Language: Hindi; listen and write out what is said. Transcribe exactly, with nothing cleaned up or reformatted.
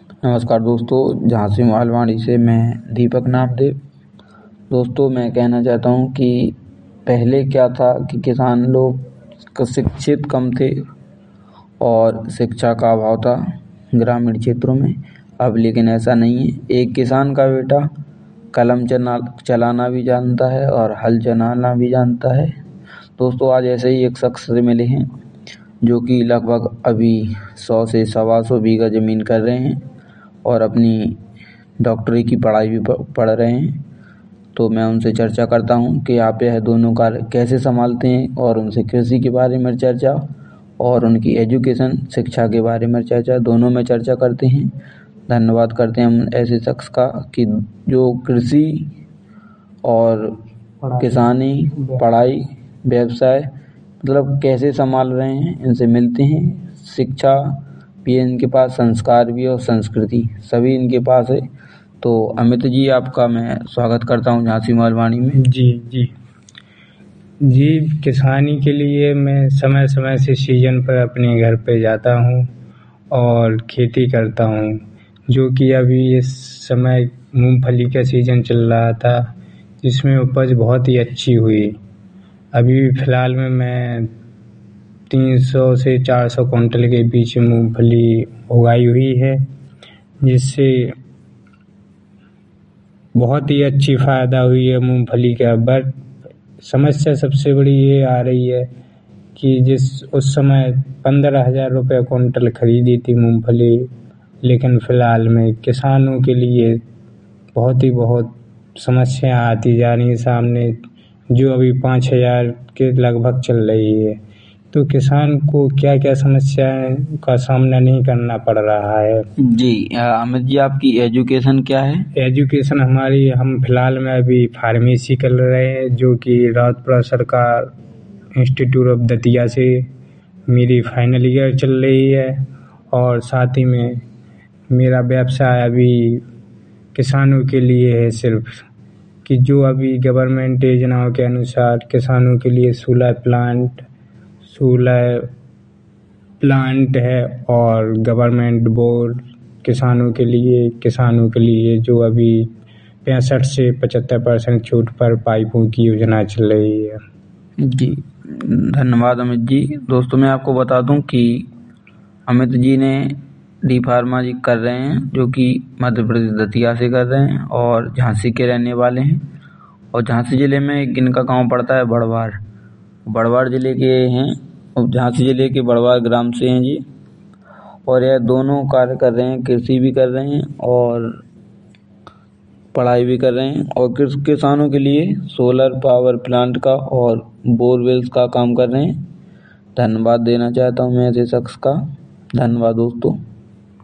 नमस्कार दोस्तों, झांसी मालवाड़ी से मैं दीपक नामदेव। दोस्तों, मैं कहना चाहता हूँ कि पहले क्या था कि किसान लोग शिक्षित कम थे और शिक्षा का अभाव था ग्रामीण क्षेत्रों में। अब लेकिन ऐसा नहीं है। एक किसान का बेटा कलम चला चलाना भी जानता है और हल चलाना भी जानता है। दोस्तों, आज ऐसे ही एक शख्स से मिले हैं जो कि लगभग अभी सौ से सवा सौ बीघा ज़मीन कर रहे हैं और अपनी डॉक्टरी की पढ़ाई भी पढ़ रहे हैं। तो मैं उनसे चर्चा करता हूं कि आप यह दोनों कार्य कैसे संभालते हैं और उनसे कृषि के बारे में चर्चा और उनकी एजुकेशन शिक्षा के बारे में चर्चा, दोनों में चर्चा करते हैं। धन्यवाद करते हैं हम ऐसे शख्स का कि जो कृषि और किसानी, पढ़ाई, व्यवसाय मतलब कैसे संभाल रहे हैं। इनसे मिलते हैं। शिक्षा भी है इनके पास, संस्कार भी और संस्कृति सभी इनके पास है। तो अमित जी, आपका मैं स्वागत करता हूं झांसी मालवाड़ी में। जी जी जी किसानी के लिए मैं समय समय से सीजन पर अपने घर पे जाता हूं और खेती करता हूं, जो कि अभी इस समय मूंगफली का सीजन चल रहा था, जिसमें उपज बहुत ही अच्छी हुई। अभी फ़िलहाल में मैं तीन सौ से चार सौ क्विंटल के बीच मूंगफली उगाई हुई है, जिससे बहुत ही अच्छी फ़ायदा हुई है मूंगफली का। बट समस्या सबसे बड़ी ये आ रही है कि जिस उस समय पंद्रह हज़ार रुपये क्विंटल खरीदी थी मूंगफली, लेकिन फ़िलहाल में किसानों के लिए बहुत ही बहुत समस्या आती जा रही है सामने, जो अभी पाँच हज़ार के लगभग चल रही है। तो किसान को क्या क्या समस्याएं का सामना नहीं करना पड़ रहा है। जी अमित जी, आपकी एजुकेशन क्या है? एजुकेशन हमारी, हम फिलहाल में अभी फार्मेसी कर रहे हैं, जो कि राउतपुरा सरकार इंस्टीट्यूट ऑफ दतिया से मेरी फाइनल ईयर चल रही है। और साथ ही में मेरा व्यवसाय अभी किसानों के लिए है, सिर्फ कि जो अभी गवर्नमेंट योजनाओं के अनुसार किसानों के लिए सोलर प्लांट सोलर प्लांट है और गवर्नमेंट बोर्ड किसानों के लिए किसानों के लिए जो अभी पैंसठ से पचहत्तर परसेंट छूट पर पाइपों की योजना चल रही है। जी धन्यवाद अमित जी। दोस्तों, मैं आपको बता दूं कि अमित जी ने डी फार्मा जी कर रहे हैं, जो कि मध्य प्रदेश दतिया से कर रहे हैं और झांसी के रहने वाले हैं। और झांसी ज़िले में एक इनका गांव पड़ता है बड़वार बड़वार ज़िले के हैं, झांसी ज़िले के बड़वार ग्राम से हैं जी। और यह दोनों कार्य कर रहे हैं, कृषि भी कर रहे हैं और पढ़ाई भी कर रहे हैं और किसानों के लिए सोलर पावर प्लांट का और बोरवेल्स का काम कर रहे हैं। धन्यवाद देना चाहता हूँ मैं ऐसे शख्स का। धन्यवाद दोस्तों।